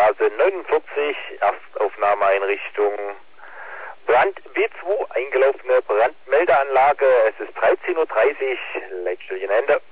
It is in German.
Straße 49, Erstaufnahmeeinrichtung Brand B2, eingelaufene Brandmeldeanlage. Es ist 13:30 Uhr, Leitstillchen Ende.